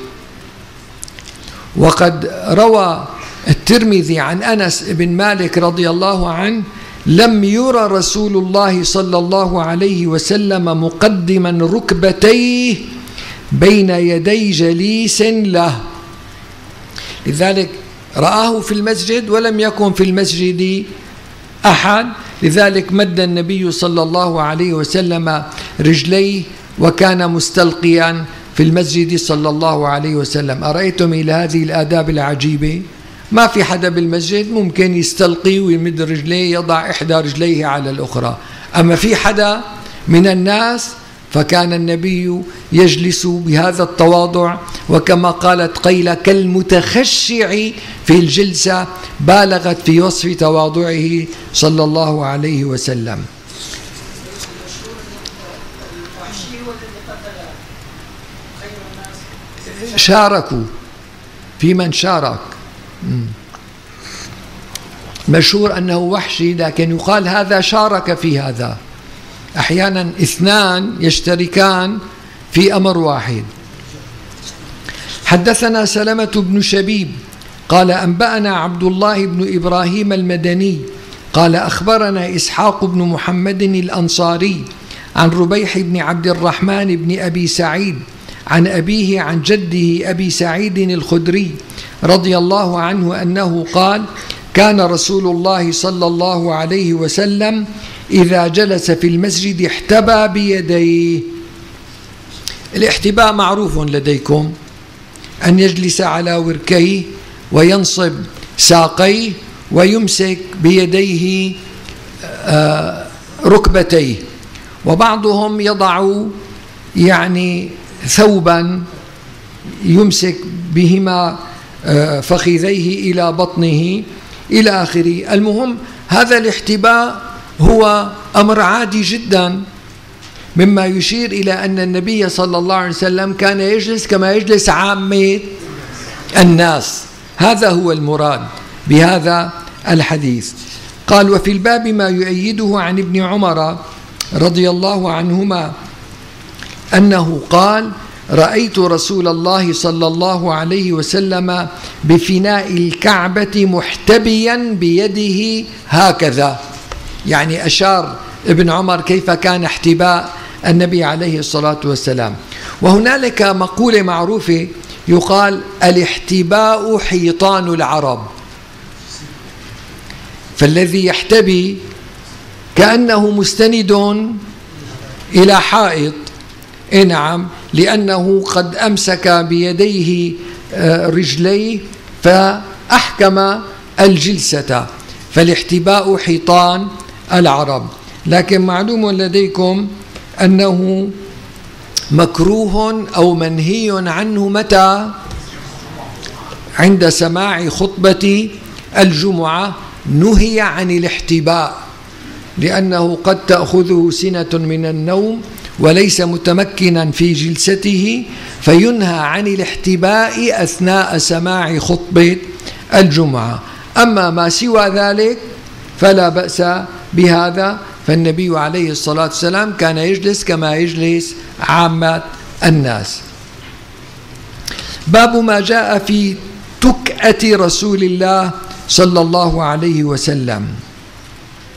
وقد روى الترمذي عن أنس بن مالك رضي الله عنه: لم ير رسول الله صلى الله عليه وسلم مقدما ركبتيه بين يدي جليس له. لذلك رآه في المسجد ولم يكن في المسجد أحد، لذلك مد النبي صلى الله عليه وسلم رجليه وكان مستلقيا في المسجد صلى الله عليه وسلم. أرأيتم إلى هذه الآداب العجيبة؟ ما في حدا بالمسجد ممكن يستلقي ويمد رجليه، يضع إحدى رجليه على الأخرى. أما في حدا من الناس فكان النبي يجلس بهذا التواضع، وكما قالت قيلة: كالمتخشع في الجلسة، بالغت في وصف تواضعه صلى الله عليه وسلم. شاركوا في من شارك، مشهور أنه وحشي، لكن يقال هذا شارك في هذا. أحيانا اثنان يشتركان في أمر واحد. حدثنا سلمة بن شبيب قال أنبأنا عبد الله بن إبراهيم المدني قال أخبرنا إسحاق بن محمد الأنصاري عن ربيح بن عبد الرحمن بن أبي سعيد عن أبيه عن جده أبي سعيد الخدري رضي الله عنه أنه قال: كان رسول الله صلى الله عليه وسلم إذا جلس في المسجد احتبى بيديه. الاحتباء معروف لديكم، أن يجلس على وركيه وينصب ساقيه ويمسك بيديه ركبتيه، وبعضهم يضع يعني ثوبا يمسك بهما فخذيه إلى بطنه إلى آخره. المهم هذا الاحتباء هو أمر عادي جدا، مما يشير إلى أن النبي صلى الله عليه وسلم كان يجلس كما يجلس عامة الناس. هذا هو المراد بهذا الحديث. قال: وفي الباب ما يؤيده عن ابن عمر رضي الله عنهما أنه قال: رأيت رسول الله صلى الله عليه وسلم بفناء الكعبة محتبيا بيده هكذا، يعني أشار ابن عمر كيف كان احتباء النبي عليه الصلاة والسلام. وهنالك مقولة معروفة يقال: الاحتباء حيطان العرب، فالذي يحتبي كأنه مستند إلى حائط. إيه نعم، لأنه قد أمسك بيديه رجليه فأحكم الجلسة، فالاحتباء حيطان العرب. لكن معلوم لديكم أنه مكروه أو منهي عنه متى؟ عند سماع خطبة الجمعة نهي عن الاحتباء، لأنه قد تأخذه سنة من النوم وليس متمكنا في جلسته، فينهى عن الاحتباء أثناء سماع خطبة الجمعة. أما ما سوى ذلك فلا بأس بهذا، فالنبي عليه الصلاة والسلام كان يجلس كما يجلس عامة الناس. باب ما جاء في تكأة رسول الله صلى الله عليه وسلم.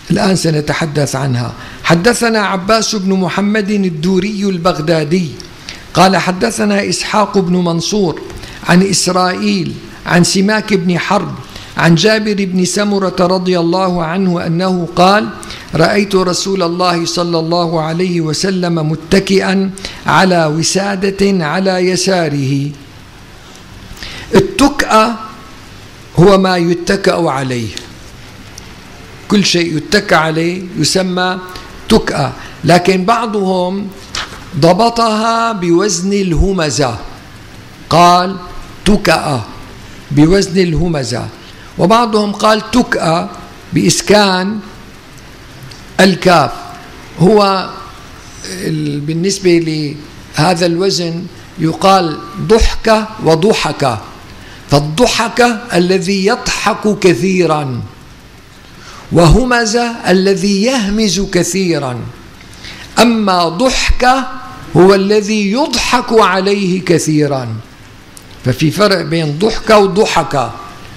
الآن سنتحدث عنها. حدثنا عباس بن محمد الدوري البغدادي قال حدثنا إسحاق بن منصور عن إسرائيل عن سماك بن حرب عن جابر بن سمرة رضي الله عنه أنه قال رأيت رسول الله صلى الله عليه وسلم متكئا على وسادة على يساره. التكأ هو ما يتكأ عليه، كل شيء يتكأ عليه يسمى تكأ، لكن بعضهم ضبطها بوزن الهمزة قال تكأ بوزن الهمزة، وبعضهم قال تكأ بإسكان الكاف. هو بالنسبة لهذا الوزن يقال ضحكة وضحكة، فالضحكة الذي يضحك كثيرا، وهمزة الذي يهمز كثيرا، أما ضحكة هو الذي يضحك عليه كثيرا. ففي فرق بين ضحكة وضحكة.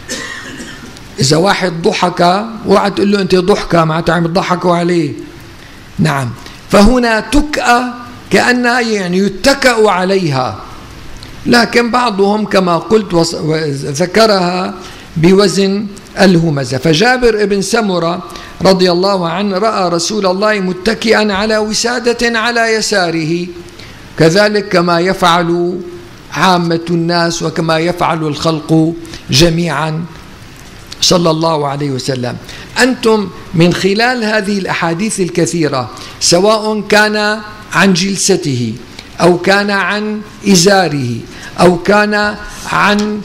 إذا واحد ضحك اوعى تقول له أنت ضحكة معناتها عم يضحكوا عليه. نعم، فهنا تكأ كأنها يعني يتكأ عليها، لكن بعضهم كما قلت ذكرها بوزن الهمزة. فجابر بن سمرة رضي الله عنه رأى رسول الله متكئا على وسادة على يساره، كذلك كما يفعل عامة الناس وكما يفعل الخلق جميعا صلى الله عليه وسلم. أنتم من خلال هذه الأحاديث الكثيرة سواء كان عن جلسته أو كان عن إزاره أو كان عن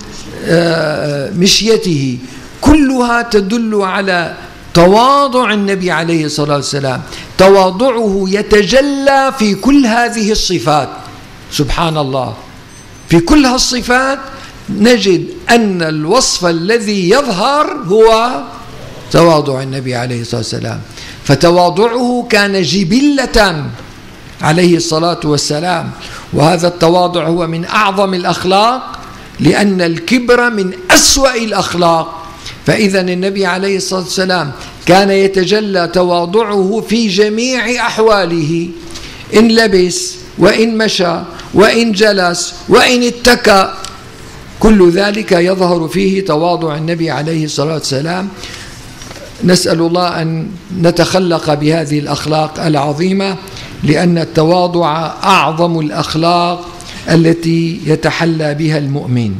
مشيته، كلها تدل على تواضع النبي عليه الصلاة والسلام. تواضعه يتجلى في كل هذه الصفات، سبحان الله، في كل هالصفات نجد أن الوصف الذي يظهر هو تواضع النبي عليه الصلاة والسلام. فتواضعه كان جبلة عليه الصلاة والسلام، وهذا التواضع هو من أعظم الأخلاق، لأن الكبر من أسوأ الأخلاق. فإذا النبي عليه الصلاة والسلام كان يتجلى تواضعه في جميع أحواله، إن لبس وإن مشى وإن جلس وإن اتكأ، كل ذلك يظهر فيه تواضع النبي عليه الصلاة والسلام. نسأل الله أن نتخلق بهذه الأخلاق العظيمة، لأن التواضع أعظم الأخلاق التي يتحلى بها المؤمن.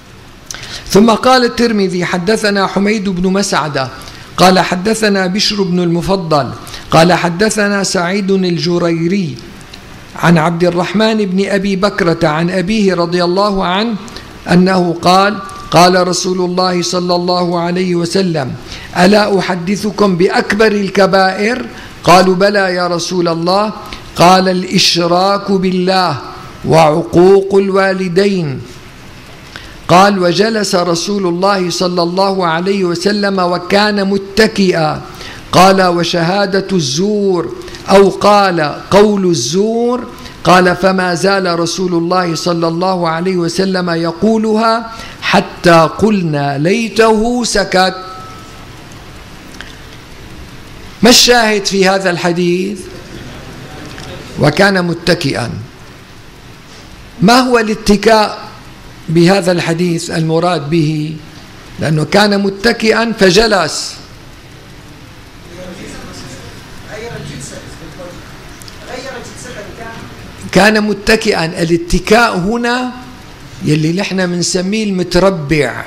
ثم قال الترمذي حدثنا حميد بن مسعدة قال حدثنا بشر بن المفضل قال حدثنا سعيد الجريري عن عبد الرحمن بن أبي بكرة عن أبيه رضي الله عنه أنه قال قال رسول الله صلى الله عليه وسلم ألا أحدثكم بأكبر الكبائر؟ قالوا بلى يا رسول الله. قال الإشراك بالله وعقوق الوالدين. قال وجلس رسول الله صلى الله عليه وسلم وكان متكئا. قال وشهادة الزور أو قال قول الزور. قال فما زال رسول الله صلى الله عليه وسلم يقولها حتى قلنا ليته سكت. ما الشاهد في هذا الحديث؟ وكان متكئا. ما هو الاتكاء بهذا الحديث المراد به؟ لأنه كان متكئا فجلس. كان متكئا. الاتكاء هنا يلي نحن بنسميه المتربع.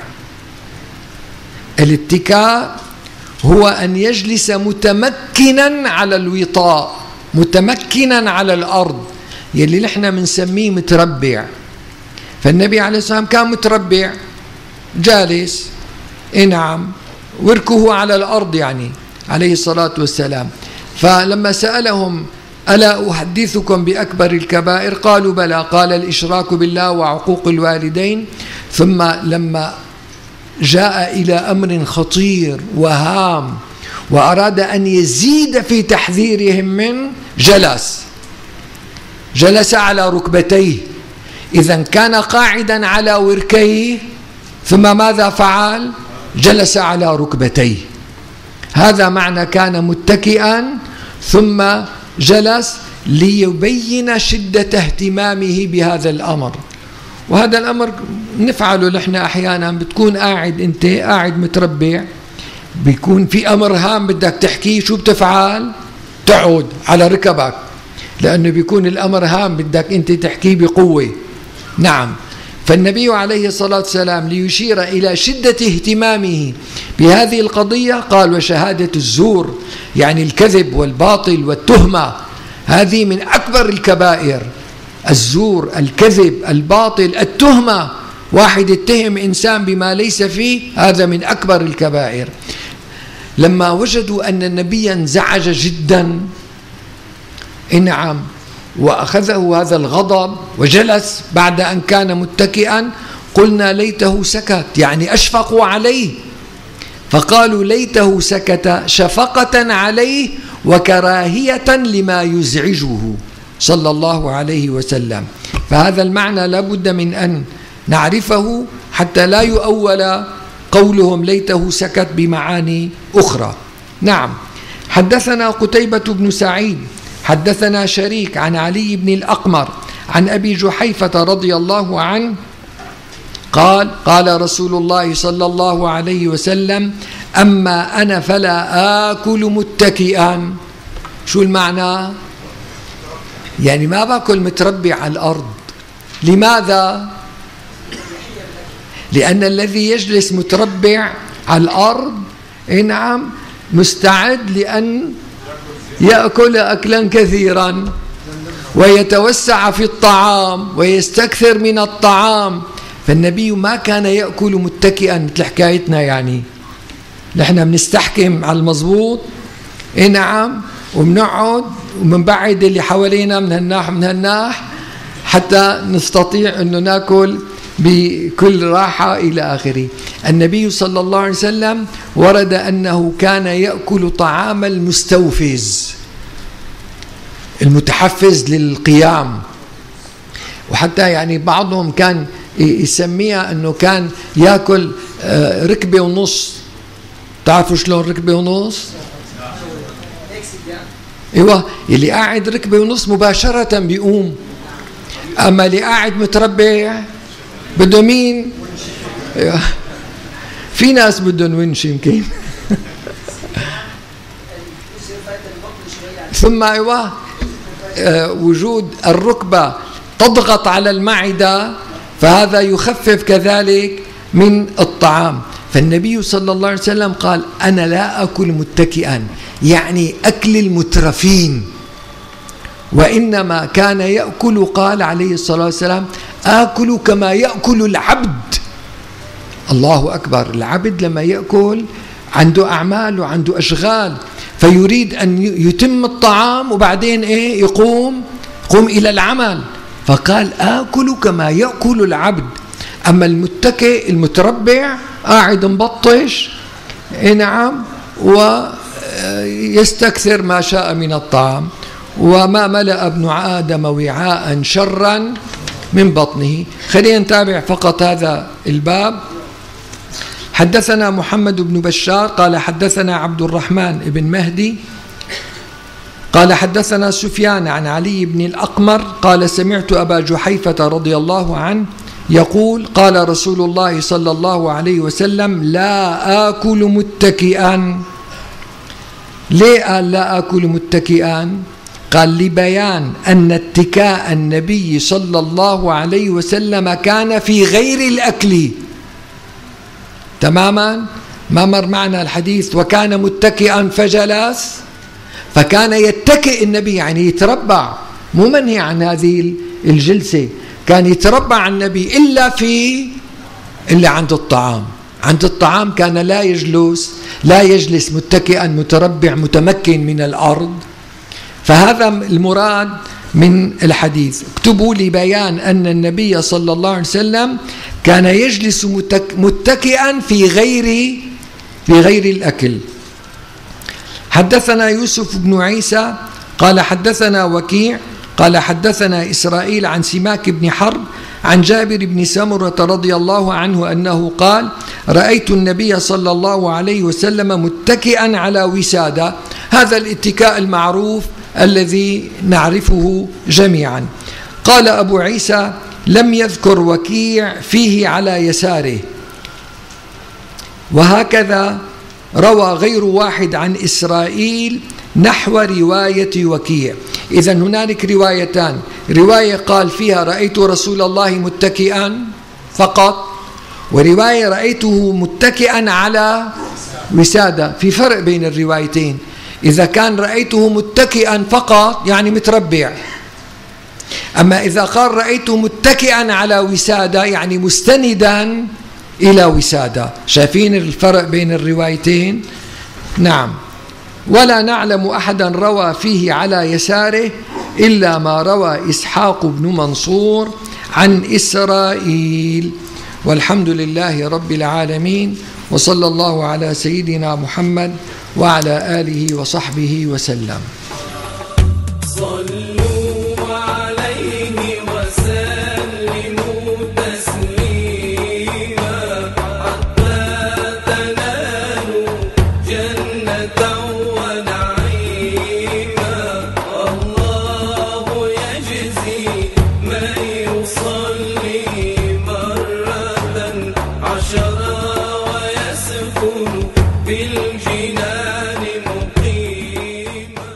الاتكاء هو أن يجلس متمكنا على الوطاء، متمكنا على الأرض، يلي نحن بنسميه متربع. فالنبي عليه الصلاة والسلام كان متربع جالس، نعم، وركه على الأرض يعني عليه الصلاة والسلام. فلما سألهم ألا أحدثكم بأكبر الكبائر؟ قالوا بلى. قال الإشراك بالله وعقوق الوالدين. ثم لما جاء إلى أمر خطير وهام وأراد أن يزيد في تحذيرهم من جلس جلس على ركبتيه. إذن كان قاعدا على وركيه، ثم ماذا فعل؟ جلس على ركبتيه. هذا معنى كان متكئا ثم جلس ليبين شدة اهتمامه بهذا الأمر. وهذا الأمر نفعله نحن أحيانا، بتكون قاعد أنت قاعد متربع، بيكون في أمر هام بدك تحكيه، شو بتفعل؟ تقعد على ركبك، لأنه بيكون الأمر هام بدك أنت تحكيه بقوة. نعم، فالنبي عليه الصلاة والسلام ليشير إلى شدة اهتمامه بهذه القضية قال: وشهادة الزور، يعني الكذب والباطل والتهمة، هذه من أكبر الكبائر. الزور، الكذب، الباطل، التهمة، واحد يتهم إنسان بما ليس فيه، هذا من أكبر الكبائر. لما وجدوا أن النبي انزعج جدا، نعم، وأخذه هذا الغضب وجلس بعد أن كان متكئا، قلنا ليته سكت، يعني أشفقوا عليه، فقالوا ليته سكت شفقة عليه وكراهية لما يزعجه صلى الله عليه وسلم. فهذا المعنى لا بد من أن نعرفه حتى لا يؤول قولهم ليته سكت بمعاني أخرى. نعم. حدثنا قتيبة بن سعيد حدثنا شريك عن علي بن الأقمر عن أبي جحيفة رضي الله عنه قال: قال رسول الله صلى الله عليه وسلم: أما أنا فلا آكل متكئا. شو المعنى؟ يعني ما باكل متربع على الأرض. لماذا؟ لأن الذي يجلس متربع على الأرض نعم مستعد لأن يأكل أكلا كثيرا ويتوسع في الطعام ويستكثر من الطعام. فالنبي ما كان يأكل متكئا مثل حكايتنا، يعني نحن بنستحكم على المضبوط نعم وبنقعد وبنبعد اللي حوالينا من هالناح من هالناح حتى نستطيع أنه نأكل بكل راحة إلى آخره. النبي صلى الله عليه وسلم ورد أنه كان يأكل طعام المستوفز المتحفز للقيام، وحتى يعني بعضهم كان يسميها أنه كان يأكل ركبة ونص. تعرفوا شلون ركبة ونص؟ ايوه، اللي قاعد ركبة ونص مباشرة بيقوم، أما اللي قاعد متربع بده مين؟ أيوة. في ناس بدهم ونش يمكن. ثم ايوه وجود الركبة تضغط على المعدة، فهذا يخفف كذلك من الطعام. فالنبي صلى الله عليه وسلم قال: أنا لا أكل متكئا، يعني أكل المترفين، وإنما كان يأكل، قال عليه الصلاة والسلام: آكل كما يأكل العبد. الله أكبر. العبد لما يأكل عنده أعمال وعنده أشغال، فيريد أن يتم الطعام وبعدين إيه يقوم يقوم إلى العمل، فقال: آكل كما يأكل العبد. أما المتكئ المتربع قاعد مبطش نعم ويستكثر ما شاء من الطعام. وما ملأ ابن آدم وعاء شرا من بطنه. خلينا نتابع فقط هذا الباب. حدثنا محمد بن بشار قال حدثنا عبد الرحمن بن مهدي قال حدثنا سفيان عن علي بن الأقمر قال: سمعت أبا جحيفة رضي الله عنه يقول: قال رسول الله صلى الله عليه وسلم: لا آكل متكئا. ليه قال لا آكل متكئا؟ قال: لبيان أن اتكاء النبي صلى الله عليه وسلم كان في غير الأكل تماما. ما مر معنا الحديث وكان متكئا فجلس، فكان يتكئ النبي يعني يتربع، مو منهي عن هذه الجلسة، كان يتربع النبي إلا في إلا عند الطعام. عند الطعام كان لا يجلس لا يجلس متكئا متربع متمكن من الأرض. فهذا المراد من الحديث. اكتبوا لي بيان أن النبي صلى الله عليه وسلم كان يجلس متكئا في غير في غير الأكل. حدثنا يوسف بن عيسى قال حدثنا وكيع قال حدثنا إسرائيل عن سماك بن حرب عن جابر بن سمرة رضي الله عنه أنه قال: رأيت النبي صلى الله عليه وسلم متكئا على وسادة. هذا الاتكاء المعروف الذي نعرفه جميعا. قال أبو عيسى: لم يذكر وكيع فيه على يساره، وهكذا روى غير واحد عن إسرائيل نحو رواية وكيع. إذن هنالك روايتان، رواية قال فيها رأيت رسول الله متكئا فقط، ورواية رأيته متكئا على وسادة. في فرق بين الروايتين. إذا كان رأيته متكئا فقط يعني متربع، أما إذا قال رأيته متكئا على وسادة يعني مستندا إلى وسادة. شايفين الفرق بين الروايتين؟ نعم. ولا نعلم أحدا روى فيه على يساره إلا ما روى إسحاق بن منصور عن إسرائيل. والحمد لله رب العالمين، وصلى الله على سيدنا محمد وعلى آله وصحبه وسلم.